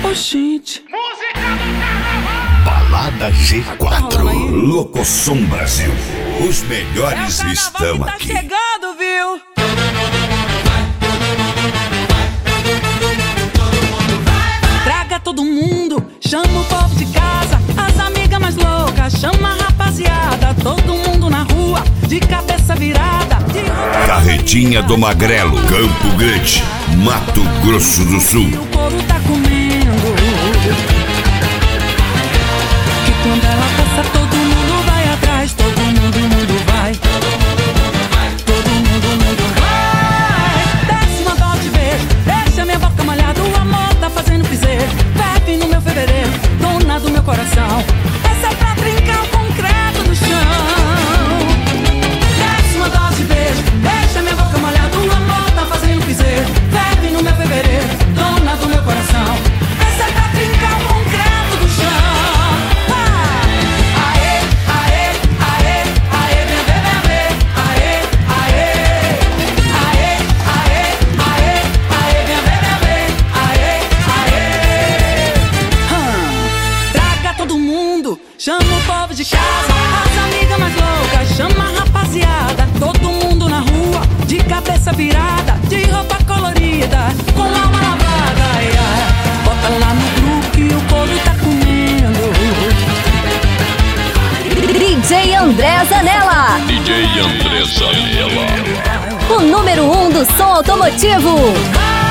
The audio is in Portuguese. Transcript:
Oxente. Balada G4, Locosom Brasil. Os melhores estão Tá aqui. chegando, viu? Traga todo mundo, chama o povo de casa, as amigas mais loucas, chama a rapaziada, todo mundo na rua, de cabeça virada, de roupa. Carretinha do Magrelo, Campo Grande, Mato Grosso do Sul. E o couro tá comendo. Que quando ela passa, todo mundo vai atrás, todo mundo vai. Todo mundo vai. Desce uma dose de beijo, deixa minha boca molhada, o amor tá fazendo piseiro. Bebe no meu fevereiro, dona do meu coração. Essa é pra trincar o concreto do chão. Desce uma dose de beijo, deixa minha boca molhada, o amor tá fazendo piseiro. Bebe no meu fevereiro, dona do meu coração. Essa é pra trincar o concreto do chão. Aê, aê, aê, aê, vem ver, vem ver. Aê, aê, aê, aê, aê, aê, vem ver, vem ver. Aê, aê. Traga todo mundo, chama o povo de casa, as amigas mais loucas, chama a rapaziada, todo mundo na rua, de cabeça virada, de roupa colorida, com alma lavada. Ai, ai. Bota lá no grupo que o povo tá comendo. DJ André Zanella, DJ André Zanella. o número 1 do som automotivo.